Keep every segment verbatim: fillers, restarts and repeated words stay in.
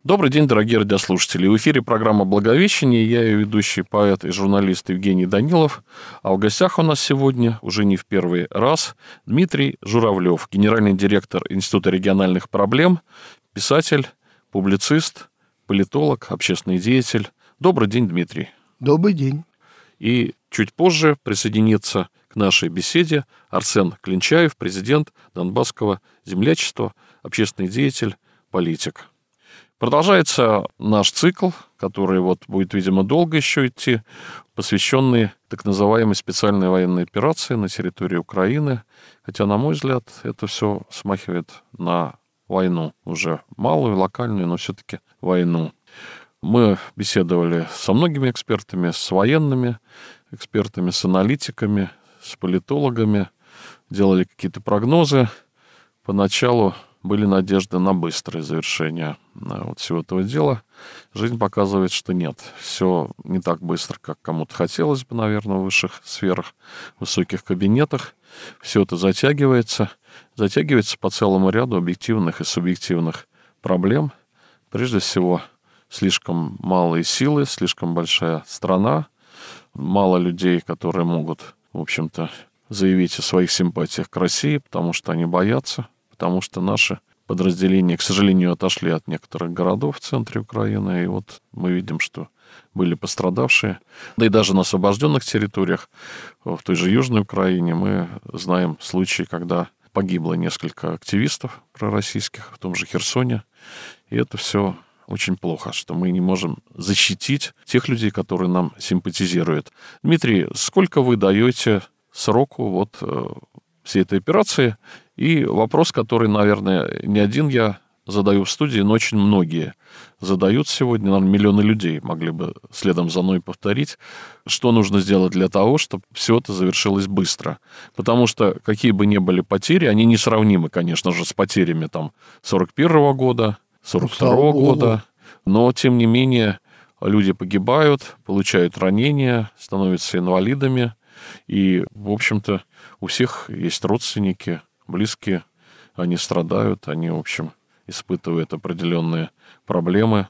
Добрый день, дорогие радиослушатели. В эфире программа «Благовещение». Я ее ведущий поэт и журналист Евгений Данилов. А в гостях у нас сегодня, уже не в первый раз, Дмитрий Журавлев, генеральный директор Института региональных проблем, писатель, публицист, политолог, общественный деятель. Добрый день, Дмитрий. Добрый день. И чуть позже присоединится к нашей беседе Арсен Клинчаев, президент Донбасского землячества, общественный деятель, политик. Продолжается наш цикл, который вот будет, видимо, долго еще идти, посвященный так называемой специальной военной операции на территории Украины. Хотя, на мой взгляд, это все смахивает на войну. Уже малую, локальную, но все-таки войну. Мы беседовали со многими экспертами, с военными экспертами, с аналитиками, с политологами, делали какие-то прогнозы. Поначалу были надежды на быстрое завершение вот всего этого дела. Жизнь показывает, что нет. Все не так быстро, как кому-то хотелось бы, наверное, в высших сферах, в высоких кабинетах. Все это затягивается. Затягивается по целому ряду объективных и субъективных проблем. Прежде всего, слишком малые силы, слишком большая страна, мало людей, которые могут, в общем-то, заявить о своих симпатиях к России, потому что они боятся, потому что наши подразделения, к сожалению, отошли от некоторых городов в центре Украины, и вот мы видим, что были пострадавшие. Да и даже на освобожденных территориях, в той же Южной Украине, мы знаем случаи, когда погибло несколько активистов пророссийских, в том же Херсоне, и это все очень плохо, что мы не можем защитить тех людей, которые нам симпатизируют. Дмитрий, сколько вы даете сроку вот всей этой операции? И вопрос, который, наверное, не один я задаю в студии, но очень многие задают сегодня, наверное, миллионы людей могли бы следом за мной повторить, что нужно сделать для того, чтобы все это завершилось быстро. Потому что какие бы ни были потери, они несравнимы, конечно же, с потерями там сорок первого года, сорок второго года, но, тем не менее, люди погибают, получают ранения, становятся инвалидами, и, в общем-то, у всех есть родственники, близкие, они страдают, они, в общем, испытывают определенные проблемы.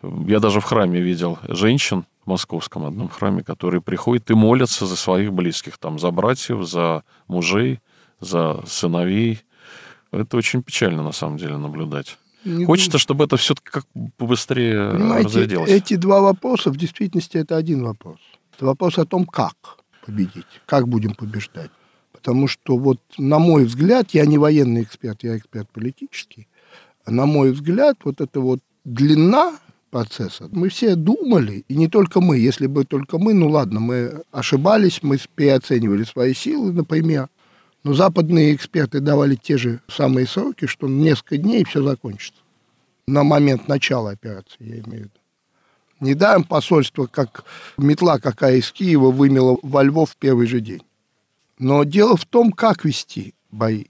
Я даже в храме видел женщин, в московском одном храме, которые приходят и молятся за своих близких, там, за братьев, за мужей, за сыновей. Это очень печально, на самом деле, наблюдать. Не Хочется, думаю. чтобы это все-таки как побыстрее Понимаете, разрядилось. Эти два вопроса, в действительности, это один вопрос. Это вопрос о том, как победить, как будем побеждать. Потому что, вот, на мой взгляд, я не военный эксперт, я эксперт политический, на мой взгляд, вот эта вот длина процесса, мы все думали, и не только мы, если бы только мы, ну ладно, мы ошибались, мы переоценивали свои силы, например, но западные эксперты давали те же самые сроки, что несколько дней и все закончится. На момент начала операции, я имею в виду. Недаром посольство, как метла какая из Киева, вымело во Львов в первый же день. Но дело в том, как вести бои.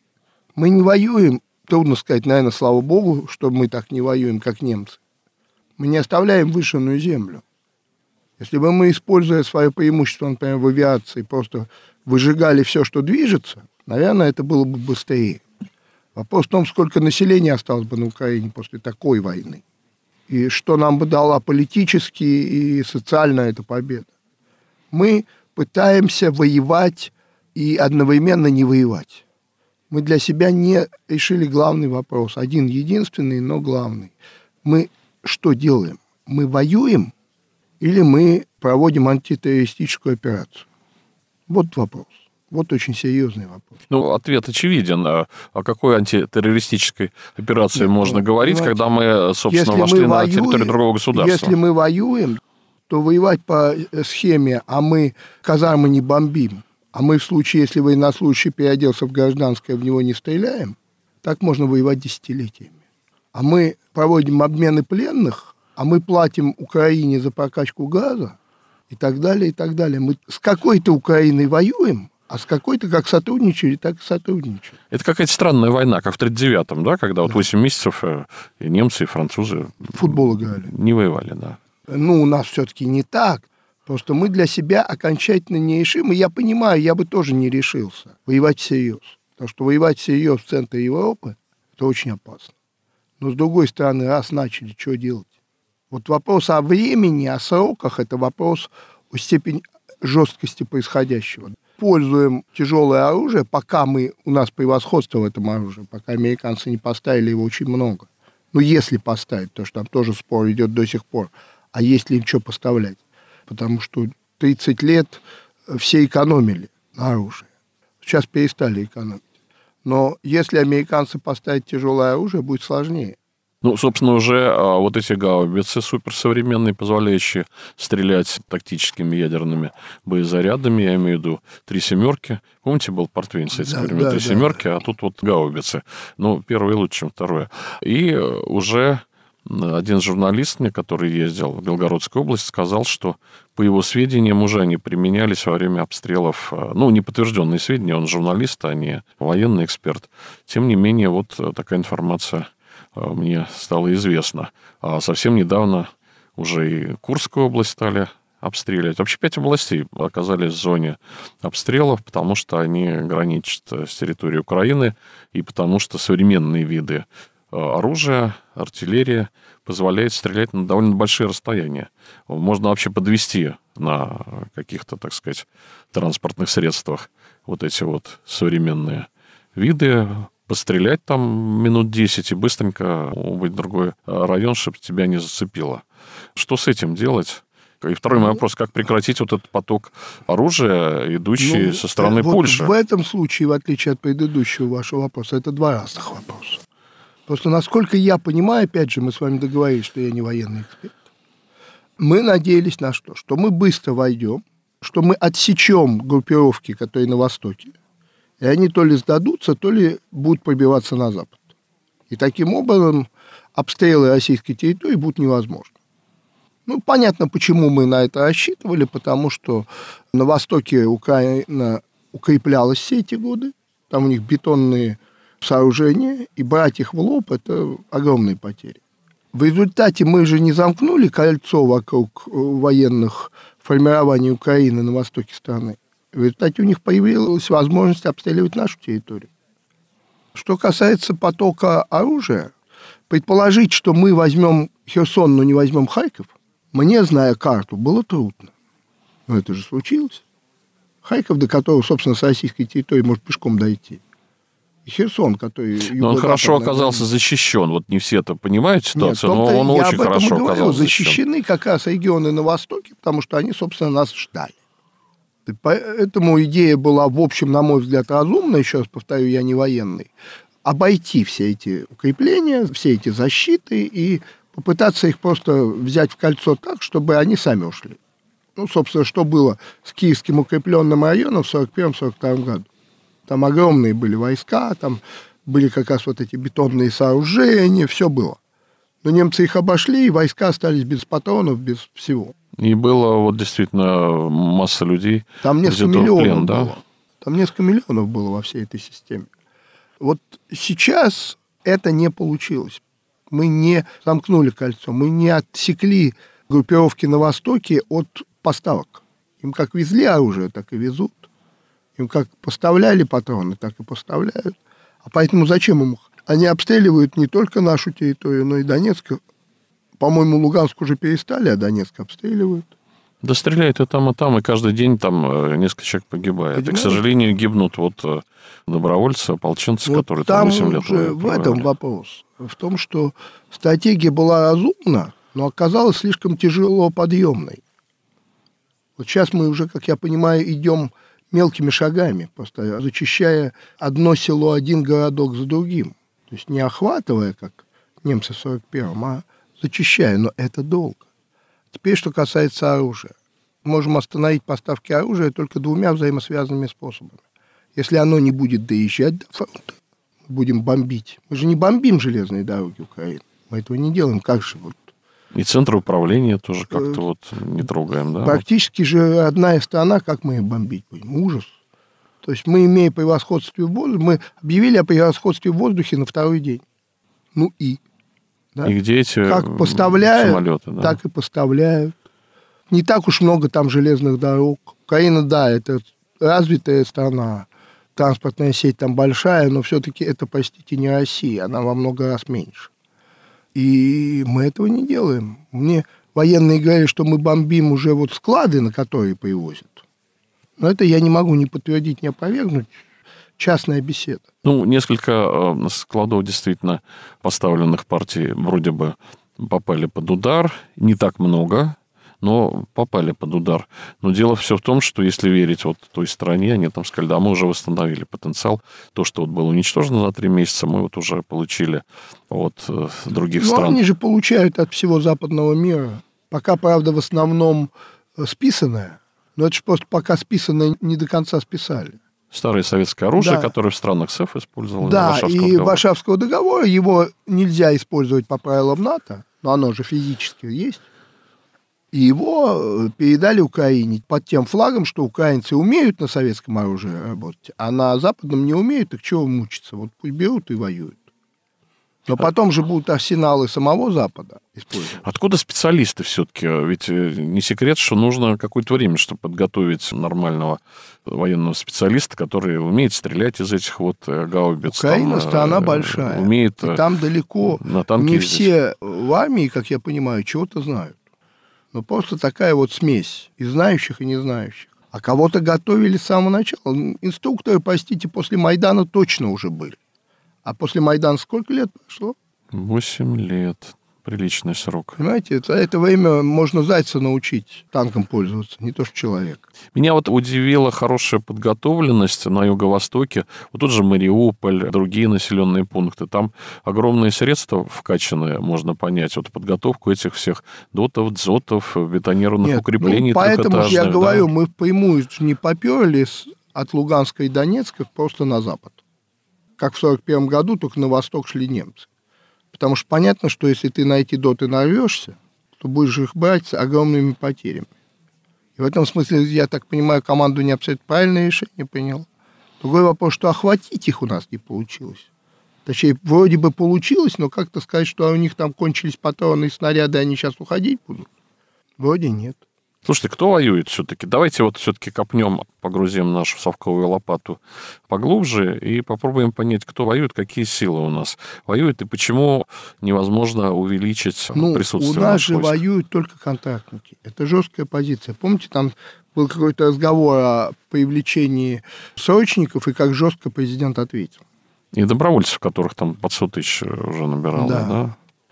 Мы не воюем, трудно сказать, наверное, слава богу, что мы так не воюем, как немцы. Мы не оставляем вышенную землю. Если бы мы, используя свое преимущество, например, в авиации, просто выжигали все, что движется, наверное, это было бы быстрее. Вопрос в том, сколько населения осталось бы на Украине после такой войны. И что нам бы дала политически и социально эта победа. Мы пытаемся воевать и одновременно не воевать. Мы для себя не решили главный вопрос. Один единственный, но главный. Мы что делаем? Мы воюем или мы проводим антитеррористическую операцию? Вот вопрос. Вот очень серьезный вопрос. Ну, ответ очевиден. О какой антитеррористической операции Нет, можно ну, говорить, когда мы, собственно, вошли мы на воюем, территорию другого государства? Если мы воюем, то воевать по схеме, а мы казармы не бомбим, а мы в случае, если военнослужащий переоделся в гражданское, в него не стреляем, так можно воевать десятилетиями. А мы проводим обмены пленных, а мы платим Украине за прокачку газа и так далее, и так далее. Мы с какой-то Украиной воюем, а с какой-то как сотрудничали, так и сотрудничали. Это какая-то странная война, как в тридцать девятом, да, когда да. вот восемь месяцев и немцы, и французы футбол играли. Не воевали, да. Ну, у нас все-таки не так. Просто мы для себя окончательно не решим. И я понимаю, я бы тоже не решился воевать всерьез. Потому что воевать всерьез в центре Европы – это очень опасно. Но, с другой стороны, раз начали, что делать? Вот вопрос о времени, о сроках – это вопрос о степени жесткости происходящего. Пользуем тяжелое оружие, пока мы, у нас превосходство в этом оружии, пока американцы не поставили его очень много. Ну, если поставить, потому что там тоже спор идет до сих пор. А есть ли им что поставлять? Потому что тридцать лет все экономили на оружие. Сейчас перестали экономить. Но если американцы поставят тяжелое оружие, будет сложнее. Ну, собственно, уже а, вот эти гаубицы суперсовременные, позволяющие стрелять тактическими ядерными боезарядами, я имею в виду три семерки. Помните, был портвейн советского да, времени, да, три да, семерки, да. а тут вот гаубицы. Ну, первое лучше, чем второе. И уже один журналист мне, который ездил в Белгородскую область, сказал, что, по его сведениям, уже они применялись во время обстрелов. Ну, неподтвержденные сведения, он журналист, а не военный эксперт. Тем не менее, вот такая информация мне стало известно. А совсем недавно уже и Курскую область стали обстреливать. Вообще пять областей оказались в зоне обстрелов, потому что они граничат с территорией Украины и потому что современные виды оружия, артиллерия позволяет стрелять на довольно большие расстояния. Можно вообще подвести на каких-то, так сказать, транспортных средствах вот эти вот современные виды, пострелять там минут десять и быстренько убыть другой район, чтобы тебя не зацепило. Что с этим делать? И второй мой вопрос, как прекратить вот этот поток оружия, идущий ну, со стороны вот Польши? В этом случае, в отличие от предыдущего вашего вопроса, это два разных вопроса. Просто, насколько я понимаю, опять же, мы с вами договорились, что я не военный эксперт, мы надеялись на что? Что мы быстро войдем, что мы отсечем группировки, которые на востоке, и они то ли сдадутся, то ли будут пробиваться на запад. И таким образом обстрелы российской территории будут невозможны. Ну, понятно, почему мы на это рассчитывали, потому что на востоке Украина укреплялась все эти годы, там у них бетонные сооружения, и брать их в лоб – это огромные потери. В результате мы же не замкнули кольцо вокруг военных формирований Украины на востоке страны. В результате у них появилась возможность обстреливать нашу территорию. Что касается потока оружия, предположить, что мы возьмем Херсон, но не возьмем Харьков, мне, зная карту, было трудно. Но это же случилось. Харьков, до которого, собственно, с российской территории может пешком дойти. И Херсон, который... Но он хорошо оказался защищен. Вот не все это понимают ситуацию, Нет, но он очень хорошо оказался защищены как раз регионы на востоке, потому что они, собственно, нас ждали. Поэтому идея была, в общем, на мой взгляд, разумная, еще раз повторю, я не военный, обойти все эти укрепления, все эти защиты и попытаться их просто взять в кольцо так, чтобы они сами ушли. Ну, собственно, что было с Киевским укрепленным районом в сорок первом — сорок втором году. Там огромные были войска, там были как раз вот эти бетонные сооружения, все было. Но немцы их обошли, и войска остались без патронов, без всего. И было вот действительно масса людей. Там несколько миллионов плен, да? было. Там несколько миллионов было во всей этой системе. Вот сейчас это не получилось. Мы не замкнули кольцо, мы не отсекли группировки на Востоке от поставок. Им как везли оружие, так и везут. Им как поставляли патроны, так и поставляют. А поэтому зачем им? Они обстреливают не только нашу территорию, но и Донецк. По-моему, Луганск уже перестали, а Донецк обстреливают. Да стреляют и там, и там, и каждый день там несколько человек погибает. Понимаете? И, к сожалению, гибнут вот добровольцы, ополченцы, вот которые там восемь лет уже в этом вопрос. В том, что стратегия была разумна, но оказалась слишком тяжело подъемной. Вот сейчас мы уже, как я понимаю, идем мелкими шагами, просто зачищая одно село, один городок за другим. То есть не охватывая, как немцы в сорок первом, а зачищая. Но это долго. Теперь, что касается оружия. Можем остановить поставки оружия только двумя взаимосвязанными способами. Если оно не будет доезжать до фронта, будем бомбить. Мы же не бомбим железные дороги Украины. Мы этого не делаем. Как же вот? И центр управления тоже как-то вот не трогаем, да? Практически же родная страна, как мы их бомбить будем? Ужас. То есть мы, имея превосходство в воздухе, мы объявили о превосходстве в воздухе на второй день. Ну и? Да? И где эти как поставляют, самолеты? Да? Так и поставляют. Не так уж много там железных дорог. Украина, да, это развитая страна, транспортная сеть там большая, но все-таки это, простите, не Россия, она во много раз меньше. И мы этого не делаем. Мне военные говорили, что мы бомбим уже вот склады, на которые привозят. Но это я не могу ни подтвердить, ни опровергнуть. Частная беседа. Ну, несколько складов действительно поставленных партий вроде бы попали под удар. Не так много, но попали под удар. Но дело все в том, что если верить вот той стороне, они там сказали, да, мы уже восстановили потенциал. То, что вот было уничтожено за три месяца, мы вот уже получили от других но стран. Они же получают от всего западного мира. Пока, правда, в основном списанное. Но это же просто пока списанное не до конца списали. Старое советское оружие, да. которое в странах СЭФ использовалось. Да, Варшавского и договора. Варшавского договора, его нельзя использовать по правилам НАТО, но оно же физически есть. И его передали Украине под тем флагом, что украинцы умеют на советском оружии работать, а на западном не умеют, так чего мучиться? Вот пусть берут и воюют. Но потом же будут арсеналы самого Запада использовать. Откуда специалисты все-таки? Ведь не секрет, что нужно какое-то время, чтобы подготовить нормального военного специалиста, который умеет стрелять из этих вот гаубиц. Украина там, страна большая. Умеет и там далеко на танке не ездить. все в армии, как я понимаю, чего-то знают. Но просто такая вот смесь и знающих, и не знающих. А кого-то готовили с самого начала. Инструкторы, простите, после Майдана точно уже были. А после Майдана сколько лет прошло? Восемь лет. Приличный срок. Понимаете, за это время можно зайца научить танком пользоваться, не то что человек. Меня вот удивила хорошая подготовленность на Юго-Востоке. Вот тут же Мариуполь, другие населенные пункты. Там огромные средства вкачаны, можно понять. Вот подготовку этих всех дотов, дзотов, бетонированных Нет, укреплений ну, поэтому же я трехэтажных, говорю, да? мы впрямую не поперли от Луганска и Донецка просто на запад. Как в сорок первом году, только на восток шли немцы. Потому что понятно, что если ты на эти доты нарвешься, то будешь их брать с огромными потерями. И в этом смысле, я так понимаю, командование абсолютно правильное решение приняло. Другой вопрос, что охватить их у нас не получилось. Точнее, вроде бы получилось, но как-то сказать, что у них там кончились патроны и снаряды, они сейчас уходить будут? Вроде нет. Слушайте, кто воюет все-таки? Давайте вот все-таки копнем, погрузим нашу совковую лопату поглубже и попробуем понять, кто воюет, какие силы у нас воюют и почему невозможно увеличить ну, присутствие. У нас же войск. воюют только контрактники. Это жесткая позиция. Помните, там был какой-то разговор о привлечении срочников, и как жестко президент ответил. И добровольцев, которых там под сто тысяч уже набирало, да? Да.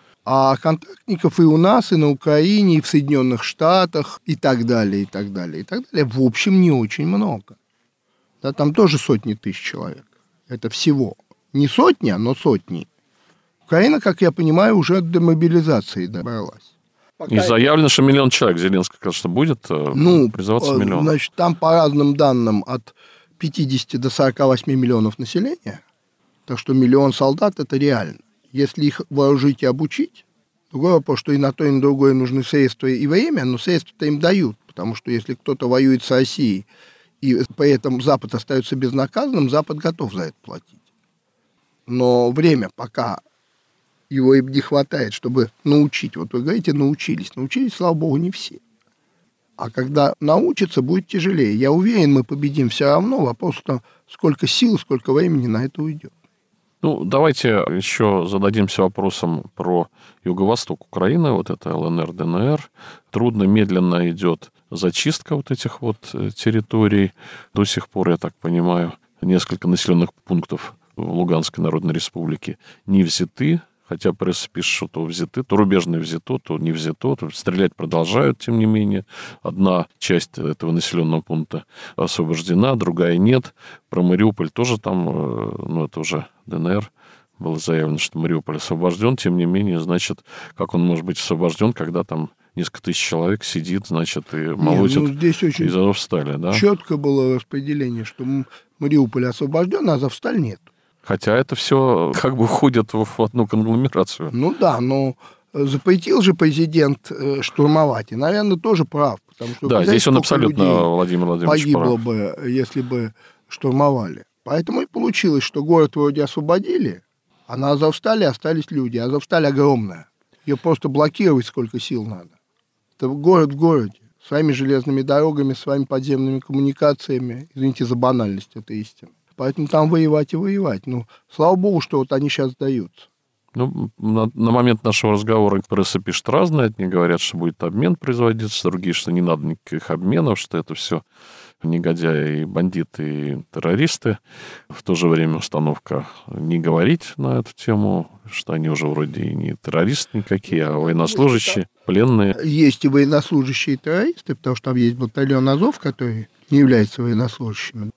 А контрактников и у нас, и на Украине, и в Соединенных Штатах, и так далее, и так далее, и так далее. В общем, не очень много. Да, там тоже сотни тысяч человек. Это всего. Не сотни, но сотни. Украина, как я понимаю, уже до мобилизации добралась. Пока... И заявлено, что миллион человек. Зеленский, конечно, будет ну, призываться миллион. Значит, там по разным данным от пятидесяти до сорока восьми миллионов населения. Так что миллион солдат – это реально. Если их вооружить и обучить, другой вопрос, что и на то, и на другое нужны средства и время, но средства-то им дают, потому что если кто-то воюет с Россией, и при этом Запад остается безнаказанным, Запад готов за это платить. Но время, пока его им не хватает, чтобы научить, вот вы говорите, научились, научились, слава богу, не все. А когда научатся, будет тяжелее. Я уверен, мы победим все равно, вопрос в том, сколько сил, сколько времени на это уйдет. Ну, давайте еще зададимся вопросом про юго-восток Украины, вот это ЛНР, ДНР. Трудно, медленно идет зачистка вот этих вот территорий. До сих пор, я так понимаю, несколько населенных пунктов в Луганской Народной Республике не взяты, хотя пресса пишет, что то взяты, то рубежное взято, то не взято, то стрелять продолжают, тем не менее. Одна часть этого населенного пункта освобождена, другая нет. Про Мариуполь тоже там, ну, это уже ДНР, было заявлено, что Мариуполь освобожден, тем не менее, значит, как он может быть освобожден, когда там несколько тысяч человек сидит, значит, и молотит ну, здесь очень из Азовстали, да? Четко было распределение, что Мариуполь освобожден, а Азовсталь нет. Хотя это все как бы входит в одну конгломерацию. Ну да, но запретил же президент штурмовать, и, наверное, тоже прав. Потому что, да, знаете, здесь он абсолютно, Владимир Владимирович, погибло прав. бы, если бы штурмовали. Поэтому и получилось, что город вроде освободили, а на Азовстале остались люди. Азовсталь огромная. Ее просто блокировать сколько сил надо. Это город в городе. Своими железными дорогами, своими подземными коммуникациями. Извините за банальность, это истина. Поэтому там воевать и воевать. Ну, слава богу, что вот они сейчас сдаются. Ну, на, на момент нашего разговора пресса пишет разное. Одни говорят, что будет обмен производиться, другие, что не надо никаких обменов, что это все негодяи, и бандиты, и террористы. В то же время установка не говорить на эту тему, что они уже вроде и не террористы никакие, а военнослужащие, пленные. Есть и военнослужащие, и террористы, потому что там есть батальон Азов, который не является военнослужащими.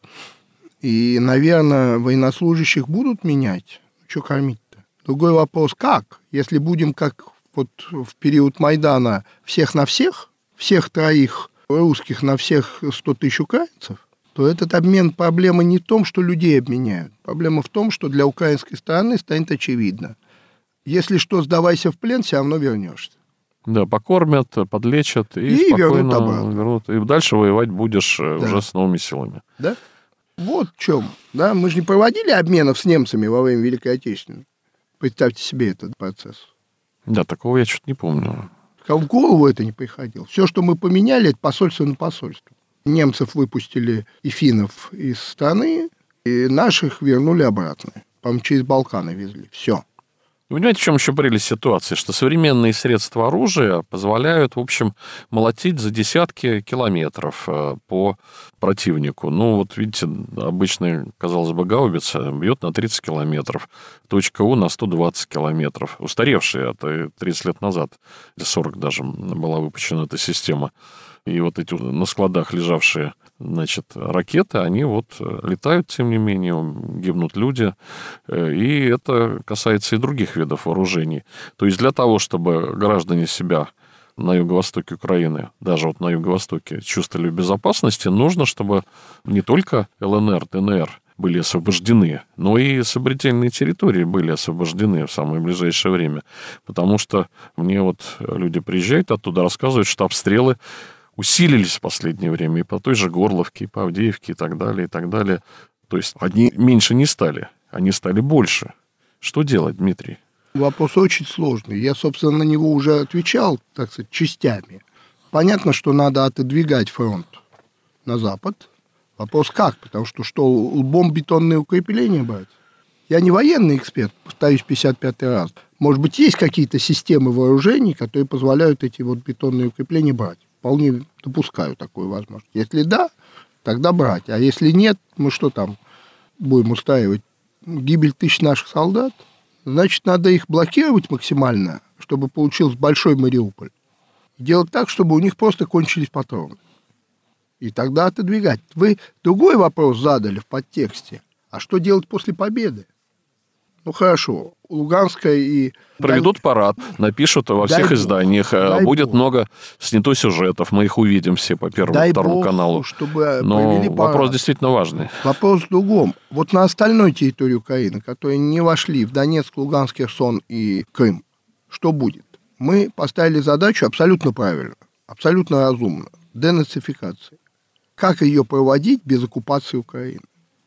И, наверное, военнослужащих будут менять. Что кормить-то? Другой вопрос, как? Если будем, как вот в период Майдана, всех на всех, всех троих русских на всех сто тысяч украинцев, то этот обмен, проблема не в том, что людей обменяют. Проблема в том, что для украинской стороны станет очевидно. Если что, сдавайся в плен, все равно вернешься. Да, покормят, подлечат и, и спокойно вернут, вернут. И дальше воевать будешь да. уже с новыми силами. Да? Вот в чем. Да? Мы же не проводили обменов с немцами во время Великой Отечественной. Представьте себе этот процесс. Да, такого я что-то не помню. В голову это не приходило. Все, что мы поменяли, это посольство на посольство. Немцев выпустили и финнов из страны, и наших вернули обратно. По-моему, через Балканы везли. Все. Вы понимаете, в чем еще прелесть ситуации? Что современные средства оружия позволяют, в общем, молотить за десятки километров по противнику. Ну, вот видите, обычная, казалось бы, гаубица бьет на тридцать километров, точка У на сто двадцать километров. Устаревшая, это тридцать лет назад, или сорок даже была выпущена эта система. И вот эти на складах лежавшие, значит, ракеты, они вот летают, тем не менее, гибнут люди. И это касается и других видов вооружений. То есть для того, чтобы граждане себя на юго-востоке Украины, даже вот на юго-востоке, чувствовали в безопасности, нужно, чтобы не только ЛНР, ДНР были освобождены, но и сопредельные территории были освобождены в самое ближайшее время. Потому что мне вот люди приезжают оттуда, рассказывают, что обстрелы усилились в последнее время и по той же Горловке, и по Авдеевке, и так далее, и так далее. То есть одни меньше не стали, они стали больше. Что делать, Дмитрий? Вопрос очень сложный. Я, собственно, на него уже отвечал, так сказать, частями. Понятно, что надо отодвигать фронт на запад. Вопрос как? Потому что что, лбом бетонные укрепления брать? Я не военный эксперт, повторюсь пятьдесят пятый раз. Может быть, есть какие-то системы вооружений, которые позволяют эти вот бетонные укрепления брать. Вполне допускаю такую возможность. Если да, тогда брать. А если нет, мы что там будем устраивать? Гибель тысяч наших солдат? Значит, надо их блокировать максимально, чтобы получился большой Мариуполь. И делать так, чтобы у них просто кончились патроны. И тогда отодвигать. Вы другой вопрос задали в подтексте. А что делать после победы? Ну, хорошо. Луганская и... Проведут парад, напишут во всех дай изданиях. Дай будет Бог. Много снято сюжетов. Мы их увидим все по Первому, дай Второму Бог, каналу. Чтобы Но вопрос действительно важный. Вопрос в другом. Вот на остальной территории Украины, которые не вошли в Донецк, Луганск, Херсон и Крым, что будет? Мы поставили задачу абсолютно правильно, абсолютно разумно. Денацификации. Как ее проводить без оккупации Украины?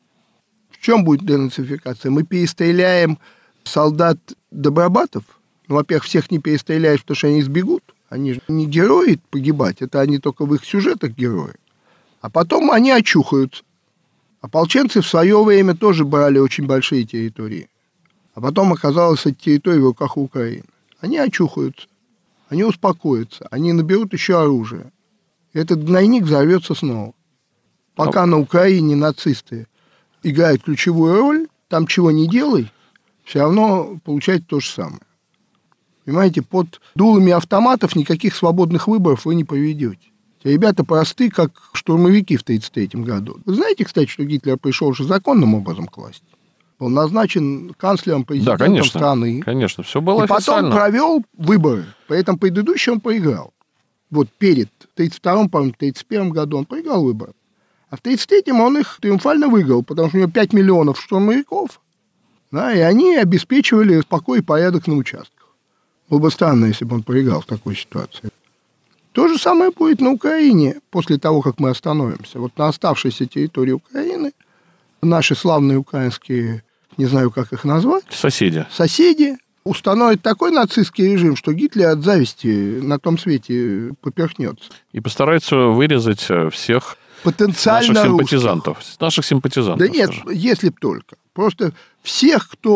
В чем будет денацификация? Мы перестреляем солдат добробатов? Ну, во-первых, всех не перестреляешь, потому что они сбегут. Они же не герои погибать, это они только в их сюжетах герои. А потом они очухаются. Ополченцы в свое время тоже брали очень большие территории. А потом оказалось, эти территории в руках Украины. Они очухаются, они успокоятся, они наберут еще оружие. И этот гнойник взорвется снова. Пока на Украине нацисты играют ключевую роль, там чего не делай, все равно получается то же самое. Понимаете, под дулами автоматов никаких свободных выборов вы не проведете. Ребята просты, как штурмовики в тридцать третьем году. Вы знаете, кстати, что Гитлер пришел уже законным образом к власти? Он назначен канцлером, президентом да, конечно, страны. Конечно, все было и официально. И потом провел выборы. При этом предыдущий он проиграл. Вот перед тридцать втором, по-моему, тридцать первом году он проиграл выборы. А в тридцать третьем он их триумфально выиграл, потому что у него пять миллионов штурмовиков, да, и они обеспечивали покой и порядок на участках. Было бы странно, если бы он проиграл в такой ситуации. То же самое будет на Украине после того, как мы остановимся. Вот на оставшейся территории Украины наши славные украинские, не знаю, как их назвать, соседи, соседи установят такой нацистский режим, что Гитлер от зависти на том свете поперхнется. И постараются вырезать всех потенциально наших симпатизантов. Русских. Наших симпатизантов. Да нет, скажем. Если б только. Просто всех, кто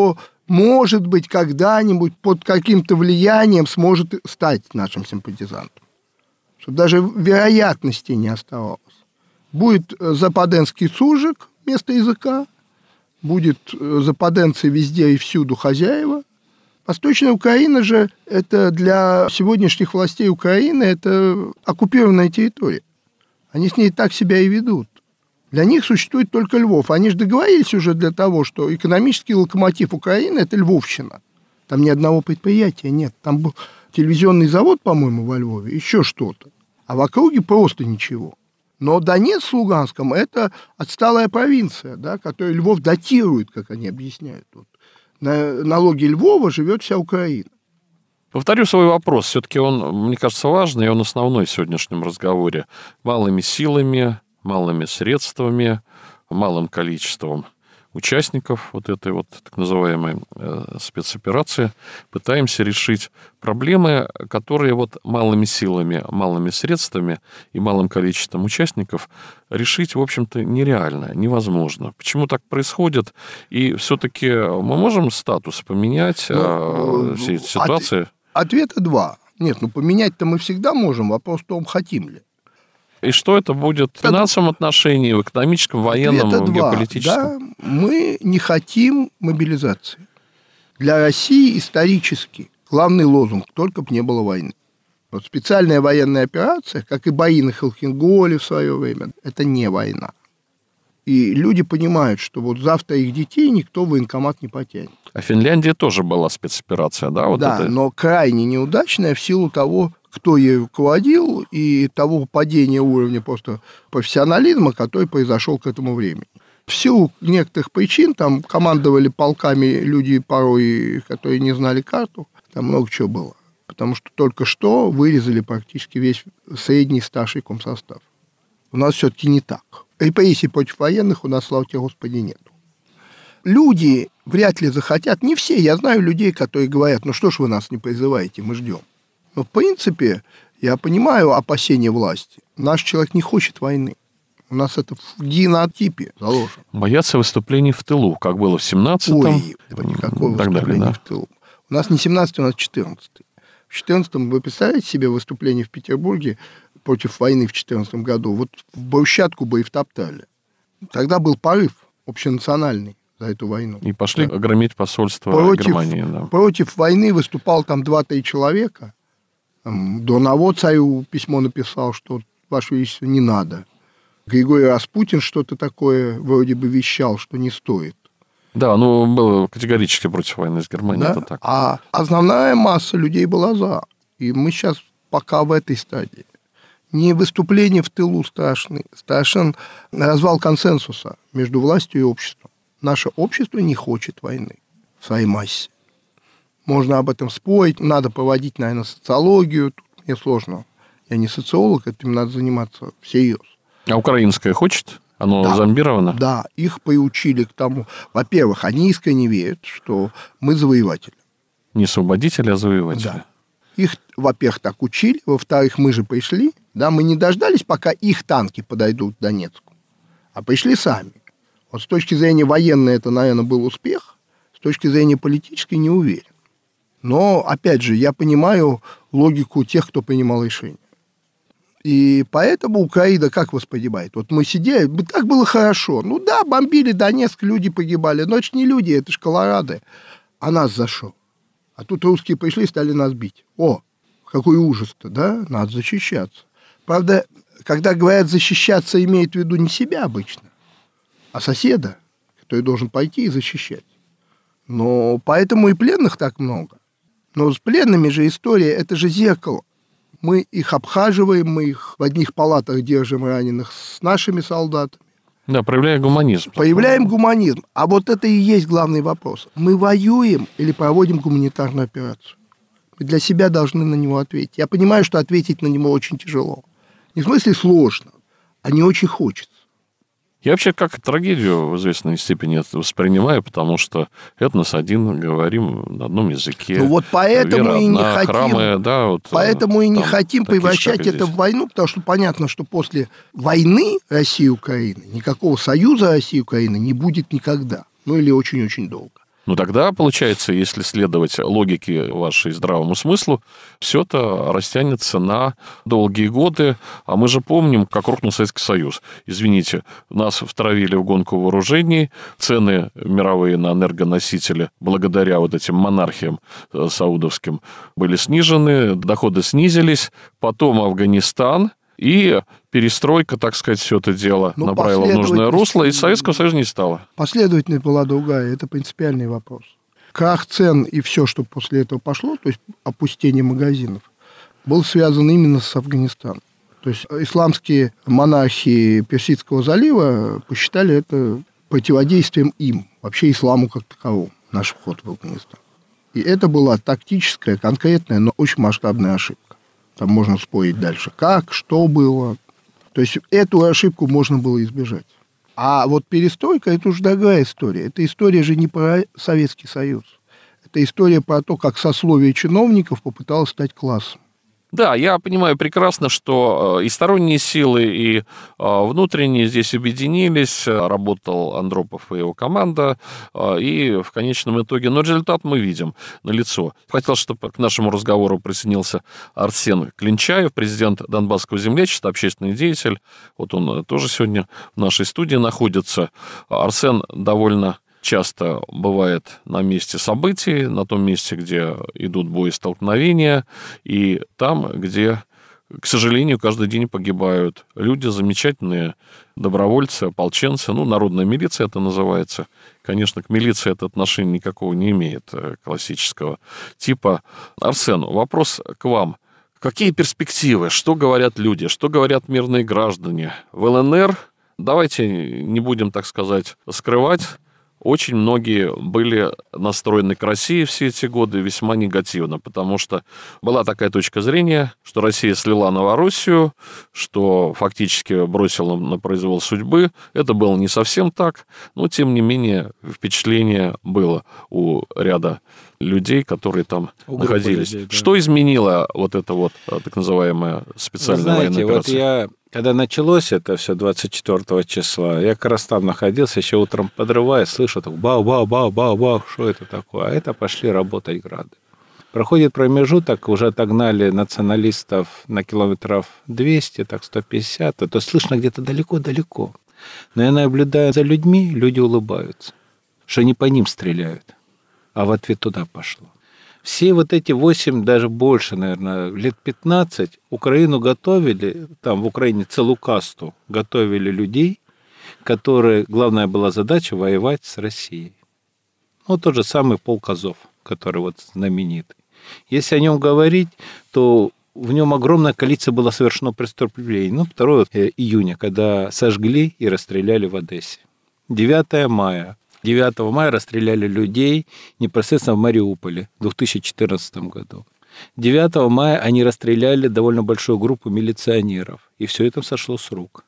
может быть, когда-нибудь под каким-то влиянием сможет стать нашим симпатизантом. Чтобы даже вероятности не оставалось. Будет западенский сужик вместо языка, будет западенцы везде и всюду хозяева. Восточная Украина же, это для сегодняшних властей Украины, это оккупированная территория. Они с ней так себя и ведут. Для них существует только Львов. Они же договорились уже для того, что экономический локомотив Украины – это Львовщина. Там ни одного предприятия нет. Там был телевизионный завод, по-моему, во Львове, еще что-то. А в округе просто ничего. Но Донецк с Луганском – это отсталая провинция, да, которую Львов датирует, как они объясняют. Вот. На налоги Львова живет вся Украина. Повторю свой вопрос. Все-таки он, мне кажется, важный, и он основной в сегодняшнем разговоре. Малыми силами, малыми средствами, малым количеством участников вот этой вот так называемой э, спецоперации пытаемся решить проблемы, которые вот малыми силами, малыми средствами и малым количеством участников решить, в общем-то, нереально, невозможно. Почему так происходит? И все-таки мы можем статус поменять ну, э, всей этой ситуации? От, ответа два. Нет, ну поменять-то мы всегда можем. Вопрос в том, хотим ли. И что это будет в финансовом отношении, в экономическом, военном, в геополитическом? Да, мы не хотим мобилизации. Для России исторически главный лозунг – только бы не было войны. Вот специальная военная операция, как и бои на Холхенголе в свое время, это не война. И люди понимают, что вот завтра их детей никто в военкомат не потянет. А Финляндия тоже была спецоперация, да? Вот да, это... но крайне неудачная в силу того, кто ей руководил, и того падения уровня просто профессионализма, который произошел к этому времени. В силу некоторых причин, там командовали полками люди порой, которые не знали карту, там много чего было. Потому что только что вырезали практически весь средний старший комсостав. У нас все-таки не так. Репрессий против военных у нас, слава тебе, Господи, нет. Люди вряд ли захотят, не все, я знаю людей, которые говорят, ну что ж вы нас не призываете, мы ждем. Но, в принципе, я понимаю опасения власти. Наш человек не хочет войны. У нас это в генотипе заложено. Боятся выступлений в тылу, как было в семнадцатом. Ой, никакого выступления далее, да? в тылу. У нас не семнадцатый, у нас четырнадцатый. В четырнадцатом, вы представляете себе выступление в Петербурге против войны в четырнадцатом году? Вот в брусчатку бы и втоптали. Тогда был порыв общенациональный за эту войну. И пошли да? громить посольство против, Германии. Да. Против войны выступал там два-три человека. Доново царю письмо написал, что, Ваше Величество, не надо. Григорий Распутин что-то такое вроде бы вещал, что не стоит. Да, ну, было категорически против войны с Германией. Да? Это так. А основная масса людей была за. И мы сейчас пока в этой стадии. Не выступления в тылу страшны. Страшен развал консенсуса между властью и обществом. Наше общество не хочет войны в своей массе. Можно об этом спорить, надо проводить, наверное, социологию. Тут мне сложно. Я не социолог, этим надо заниматься всерьез. А украинское хочет? Оно да, зомбировано? Да, их приучили к тому. Во-первых, они искренне верят, что мы завоеватели. Не освободители, а завоеватели. Да. Их, во-первых, так учили. Во-вторых, мы же пришли. Да, мы не дождались, пока их танки подойдут к Донецку, а пришли сами. Вот с точки зрения военной это, наверное, был успех. С точки зрения политической не уверен. Но, опять же, я понимаю логику тех, кто принимал решение. И поэтому Украина как воспринимает? Вот мы сидели, так было хорошо. Ну да, бомбили Донецк, люди погибали. Но это ж не люди, это ж Колорадо. А нас за что? А тут русские пришли и стали нас бить. О, какой ужас-то, да? Надо защищаться. Правда, когда говорят защищаться, имеют в виду не себя обычно, а соседа, который должен пойти и защищать. Но поэтому и пленных так много. Но с пленными же история, это же зеркало. Мы их обхаживаем, мы их в одних палатах держим раненых с нашими солдатами. Да, проявляем гуманизм. Проявляем гуманизм. А вот это и есть главный вопрос. Мы воюем или проводим гуманитарную операцию? Мы для себя должны на него ответить. Я понимаю, что ответить на него очень тяжело. Не в смысле сложно, а не очень хочется. Я вообще как трагедию в известной степени это воспринимаю, потому что этнос один, говорим на одном языке. Ну вот поэтому вера и не одна, хотим, храмы, да, вот, поэтому и не хотим превращать же, это здесь. в войну, потому что понятно, что после войны России и Украины никакого союза России и Украины не будет никогда. Ну или очень-очень долго. Ну, тогда, получается, если следовать логике вашей, здравому смыслу, все это растянется на долгие годы. А мы же помним, как рухнул Советский Союз. Извините, нас втравили в гонку вооружений, цены мировые на энергоносители благодаря вот этим монархиям саудовским были снижены, доходы снизились, потом Афганистан, и перестройка, так сказать, все это дело ну, направила в нужное русло, и Советского Союза не стало. Последовательность была другая, это принципиальный вопрос. Крах цен и все, что после этого пошло, то есть опустение магазинов, был связан именно с Афганистаном. То есть исламские монархи Персидского залива посчитали это противодействием им, вообще исламу как таковому, наш вход в Афганистан. И это была тактическая, конкретная, но очень масштабная ошибка. Там можно спорить дальше, как, что было. То есть эту ошибку можно было избежать. А вот перестройка – это уже другая история. Эта история же не про Советский Союз. Это история про то, как сословие чиновников попыталось стать классом. Да, я понимаю прекрасно, что и сторонние силы, и внутренние здесь объединились, работал Андропов и его команда, и в конечном итоге, но результат мы видим налицо. Хотел, чтобы к нашему разговору присоединился Арсен Клинчаев, президент Донбасского землячества, общественный деятель. Вот он тоже сегодня в нашей студии находится. Арсен довольно часто бывает на месте событий, на том месте, где идут боестолкновения, и там, где, к сожалению, каждый день погибают люди, замечательные добровольцы, ополченцы, ну, народная милиция это называется. Конечно, к милиции это отношения никакого не имеет, классического типа. Арсен, вопрос к вам. Какие перспективы? Что говорят люди? Что говорят мирные граждане? В ЛНР, давайте не будем, так сказать, скрывать, очень многие были настроены к России все эти годы весьма негативно, потому что была такая точка зрения, что Россия слила Новороссию, что фактически бросила на произвол судьбы. Это было не совсем так, но, тем не менее, впечатление было у ряда людей, которые там у находились. Людей, да. Что изменило вот это вот так называемая специальная Вы знаете, военная операция? Вот я, когда началось это все двадцать четвёртого числа, я как раз там находился, еще утром подрывая, слышу так бау-бау-бау-бау-бау, что это такое? А это пошли работать грады. Проходит промежуток, уже отогнали националистов на километров двести, так сто пятьдесят, а то слышно где-то далеко-далеко. Но я наблюдаю за людьми, люди улыбаются, что не по ним стреляют, а в ответ туда пошло. Все вот эти восемь, даже больше, наверное, лет пятнадцать Украину готовили, там в Украине целую касту готовили людей, которые, главная была задача воевать с Россией. Ну, тот же самый полк Азов, который вот знаменитый. Если о нем говорить, то в нем огромное количество было совершено преступлений. Ну, второе июня, когда сожгли и расстреляли в Одессе. девятого мая. девятого мая расстреляли людей непосредственно в Мариуполе в две тысячи четырнадцатом году. девятого мая они расстреляли довольно большую группу милиционеров, и все это сошло с рук.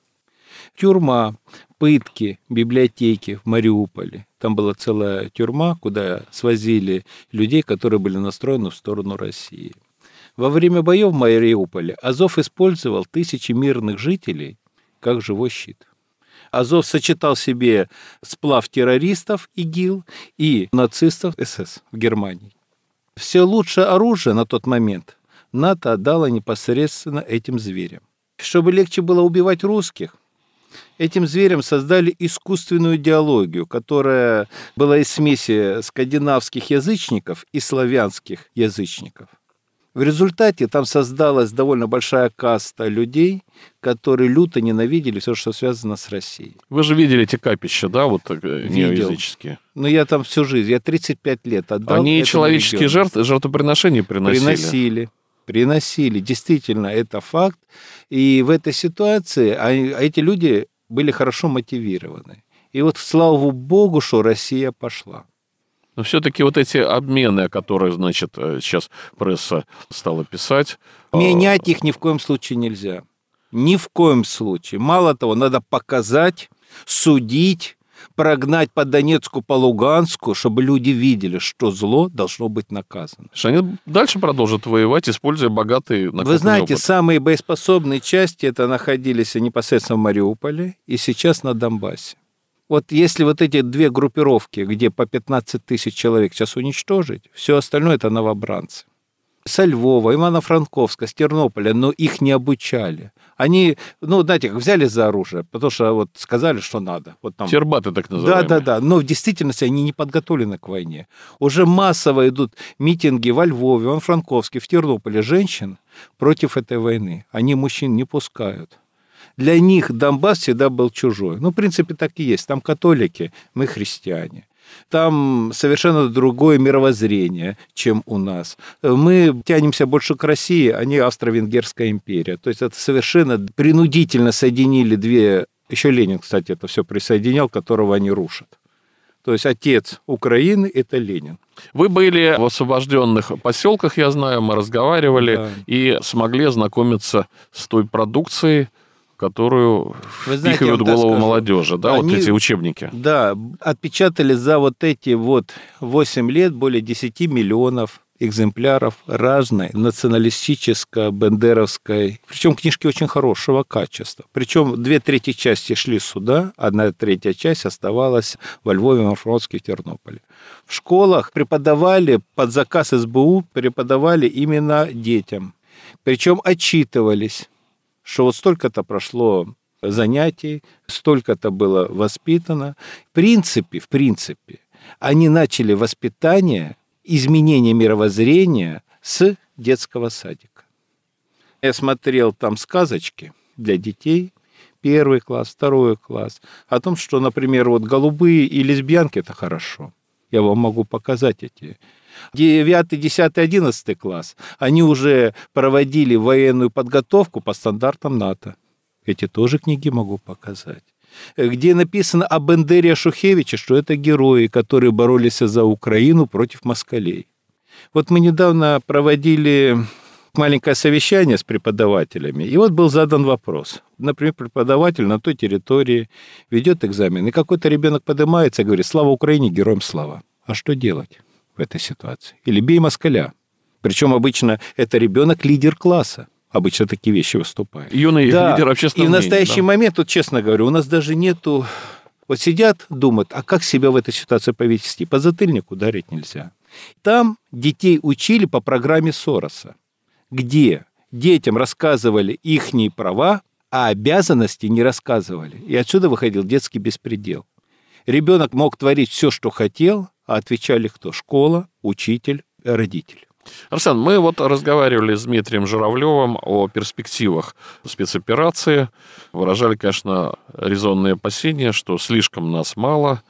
Тюрьма, пытки, библиотеки в Мариуполе. Там была целая тюрьма, куда свозили людей, которые были настроены в сторону России. Во время боев в Мариуполе Азов использовал тысячи мирных жителей как живой щит. Азов сочетал в себе сплав террористов ИГИЛ и нацистов СС в Германии. Все лучшее оружие на тот момент НАТО отдало непосредственно этим зверям. Чтобы легче было убивать русских, этим зверям создали искусственную идеологию, которая была из смеси скандинавских язычников и славянских язычников. В результате там создалась довольно большая каста людей, которые люто ненавидели все, что связано с Россией. Вы же видели эти капища, да, вот неоязыческие? Ну, я там всю жизнь, я тридцать пять лет отдал. Они человеческие жертвы, жертвоприношения приносили? Приносили, приносили. Действительно, это факт. И в этой ситуации эти люди были хорошо мотивированы. И вот слава богу, что Россия пошла. Но все-таки вот эти обмены, о которых, значит, сейчас пресса стала писать... Менять их ни в коем случае нельзя. Ни в коем случае. Мало того, надо показать, судить, прогнать по Донецку, по Луганску, чтобы люди видели, что зло должно быть наказано. Что они дальше продолжат воевать, используя богатые накопленные Вы знаете, опыт. Самые боеспособные части это находились непосредственно в Мариуполе и сейчас на Донбассе. Вот если вот эти две группировки, где по пятнадцать тысяч человек сейчас уничтожить, все остальное это новобранцы. Со Львова, Ивано-Франковска, с Тернополя, но их не обучали. Они, ну, знаете, взяли за оружие, потому что вот сказали, что надо. Вот там. Тербаты так называемые. Да, да, да. Но в действительности они не подготовлены к войне. Уже массово идут митинги во Львове, в Ивано-Франковске, в Тернополе женщин против этой войны. Они мужчин не пускают. Для них Донбасс всегда был чужой. Ну, в принципе, так и есть. Там католики, мы христиане. Там совершенно другое мировоззрение, чем у нас. Мы тянемся больше к России, а не Австро-Венгерская империя. То есть это совершенно принудительно соединили две... Еще Ленин, кстати, это все присоединял, которого они рушат. То есть отец Украины – это Ленин. Вы были в освобожденных поселках, я знаю, мы разговаривали, да. И смогли ознакомиться с той продукцией, которую Вы знаете, впихивают в голову молодежи, да, Они, вот эти учебники. Да, отпечатали за вот эти вот восемь лет более десять миллионов экземпляров разной националистическо-бендеровской, причем книжки очень хорошего качества. Причем две трети части шли сюда, одна третья часть оставалась во Львове, Ивано-Франковске, в Тернополе. В школах преподавали под заказ эс бэ у, преподавали именно детям. Причем отчитывались, что вот столько-то прошло занятий, столько-то было воспитано. В принципе, в принципе, они начали воспитание, изменение мировоззрения с детского садика. Я смотрел там сказочки для детей, первый класс, второй класс, о том, что, например, вот голубые и лесбиянки – это хорошо. Я вам могу показать эти. девятый, десятый, одиннадцатый класс, они уже проводили военную подготовку по стандартам НАТО. Эти тоже книги могу показать. Где написано о Бендере, о Шухевиче, что это герои, которые боролись за Украину против москалей. Вот мы недавно проводили маленькое совещание с преподавателями, и вот был задан вопрос. Например, преподаватель на той территории ведет экзамен, и какой-то ребенок поднимается и говорит: «Слава Украине, героям слава». А что делать в этой ситуации? Или бей москаля. Причем обычно это ребенок лидер класса. Обычно такие вещи выступают. Юный да. лидер общественного мнения. И в настоящий да. момент, вот честно говорю, у нас даже нету... Вот сидят, думают, а как себя в этой ситуации повести? По затыльнику ударить нельзя. Там детей учили по программе Сороса, где детям рассказывали ихние права, а обязанности не рассказывали. И отсюда выходил детский беспредел. Ребенок мог творить все, что хотел, а отвечали кто? Школа, учитель, родитель. Арсен, мы вот разговаривали с Дмитрием Журавлевым о перспективах спецоперации. Выражали, конечно, резонные опасения, что слишком нас мало,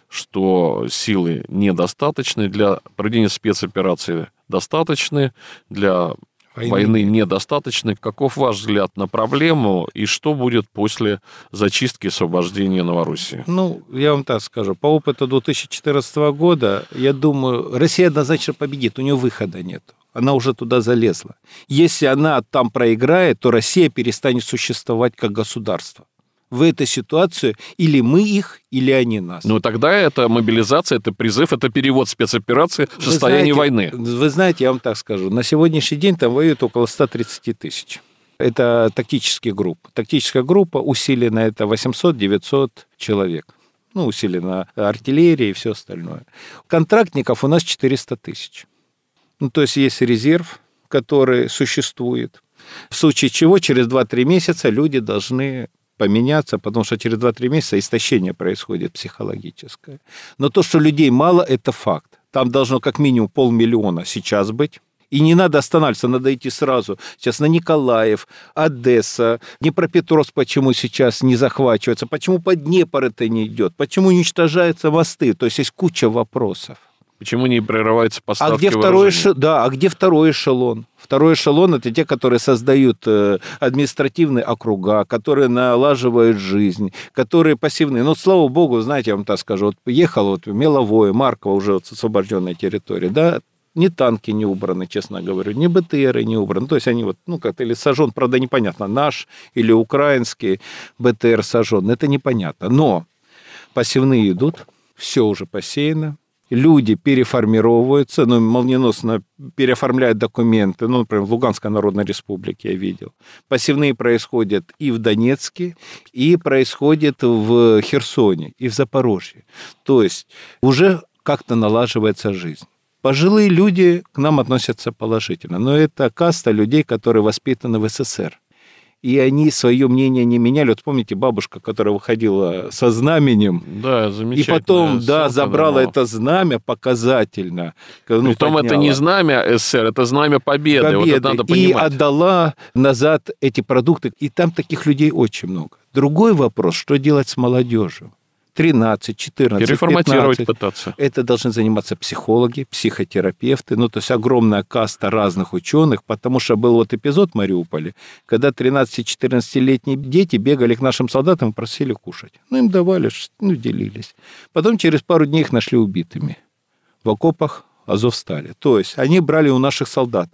что силы недостаточны для проведения спецоперации, достаточны для войны, войны недостаточны. Каков ваш взгляд на проблему и что будет после зачистки и освобождения Новороссии? Ну, я вам так скажу. По опыту две тысячи четырнадцатого года, я думаю, Россия однозначно победит. У нее выхода нет. Она уже туда залезла. Если она там проиграет, то Россия перестанет существовать как государство. В этой ситуации или мы их, или они нас. Ну, тогда это мобилизация, это призыв, это перевод спецоперации в состоянии войны. Вы знаете, я вам так скажу, на сегодняшний день там воюет около сто тридцать тысяч. Это тактические группы. Тактическая группа усилена, это восемьсот-девятьсот человек. Ну, усилена артиллерия и все остальное. Контрактников у нас четыреста тысяч. Ну, то есть есть резерв, который существует. В случае чего через два-три месяца люди должны поменяться, потому что через два-три месяца истощение происходит психологическое. Но то, что людей мало, это факт. Там должно как минимум полмиллиона сейчас быть. И не надо останавливаться, надо идти сразу. Сейчас на Николаев, Одесса, Днепропетровск почему сейчас не захвачивается, почему под Днепр это не идет, почему уничтожаются мосты. То есть есть куча вопросов. Почему не прерываются поставки а где второй эш... Да, а где второй эшелон? Второй эшелон – это те, которые создают административные округа, которые налаживают жизнь, которые пассивные. Ну, слава богу, знаете, я вам так скажу, вот ехал вот Меловое, Марково, уже вот освобожденная территория, да, ни танки не убраны, честно говорю, ни бэ тэ эры не убраны. То есть они вот, ну, как-то или сожжен, правда, непонятно, наш или украинский бэ тэ эр сожжен, это непонятно. Но пассивные идут, все уже посеяно. люди переформировываются, ну, молниеносно переоформляют документы, ну, например, в Луганской Народной Республике я видел. Посевные происходят и в Донецке, и происходят в Херсоне, и в Запорожье. То есть уже как-то налаживается жизнь. Пожилые люди к нам относятся положительно, но это каста людей, которые воспитаны в СССР. И они свое мнение не меняли. Вот помните, бабушка, которая выходила со знаменем, да, замечательно, и потом, да, забрала это знамя показательно. Ну, притом подняла. Это не знамя СССР, это знамя победы. победы. Вот это надо и понимать. отдала назад эти продукты. И там таких людей очень много. Другой вопрос, что делать с молодежью? тринадцать, четырнадцать, переформатировать пятнадцать. Пытаться. Это должны заниматься психологи, психотерапевты, ну, то есть огромная каста разных ученых, потому что был вот эпизод в Мариуполе, когда тринадцати-четырнадцатилетние дети бегали к нашим солдатам и просили кушать. Ну, им давали, ну, делились. Потом через пару дней их нашли убитыми в окопах Азовстали. То есть они брали у наших солдат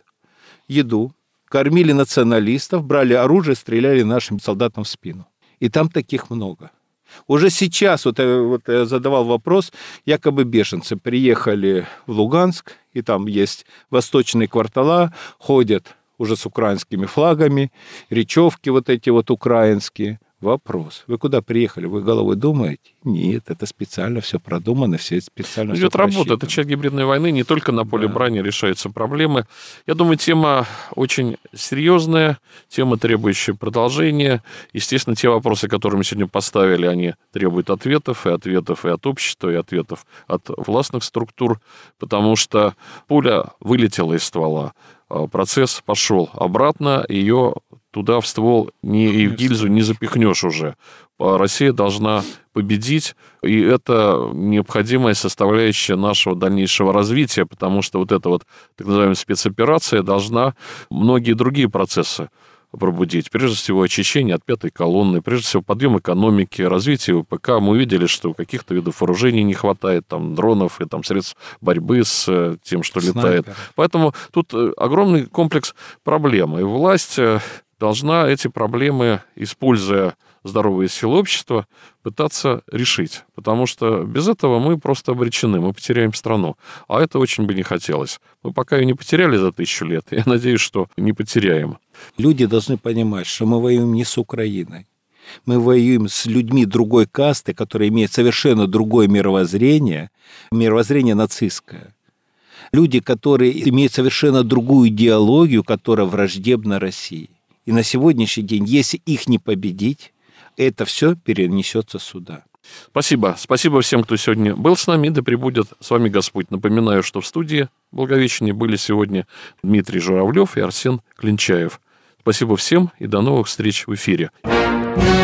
еду, кормили националистов, брали оружие, стреляли нашим солдатам в спину. И там таких много. Уже сейчас, вот, вот я задавал вопрос, якобы беженцы приехали в Луганск, и там есть восточные квартала, ходят уже с украинскими флагами, речевки вот эти вот украинские. Вопрос. Вы куда приехали? Вы головой думаете? Нет, это специально все продумано, все специально Идет все работа. Это часть гибридной войны. Не только на поле да. брани решаются проблемы. Я думаю, тема очень серьезная, тема, требующая продолжения. Естественно, те вопросы, которые мы сегодня поставили, они требуют ответов, и ответов и от общества, и ответов от властных структур, потому что пуля вылетела из ствола, процесс пошел обратно, ее туда в ствол не, и в гильзу не запихнешь уже. Россия должна победить, и это необходимая составляющая нашего дальнейшего развития, потому что вот эта вот так называемая спецоперация должна многие другие процессы пробудить. Прежде всего, очищение от пятой колонны, прежде всего, подъем экономики, развитие ВПК. Мы увидели, что у каких-то видов вооружений не хватает, там, дронов и там, средств борьбы с тем, что Снайпер. летает. Поэтому тут огромный комплекс проблем. И власть должна эти проблемы, используя здоровые силы общества, пытаться решить. Потому что без этого мы просто обречены, мы потеряем страну. А это очень бы не хотелось. Мы пока ее не потеряли за тысячу лет. Я надеюсь, что не потеряем. Люди должны понимать, что мы воюем не с Украиной. Мы воюем с людьми другой касты, которые имеют совершенно другое мировоззрение, мировоззрение нацистское. Люди, которые имеют совершенно другую идеологию, которая враждебна России. И на сегодняшний день, если их не победить, это все перенесется сюда. Спасибо. Спасибо всем, кто сегодня был с нами. Да пребудет с вами Господь. Напоминаю, что в студии Благовещения были сегодня Дмитрий Журавлев и Арсен Клинчаев. Спасибо всем и до новых встреч в эфире.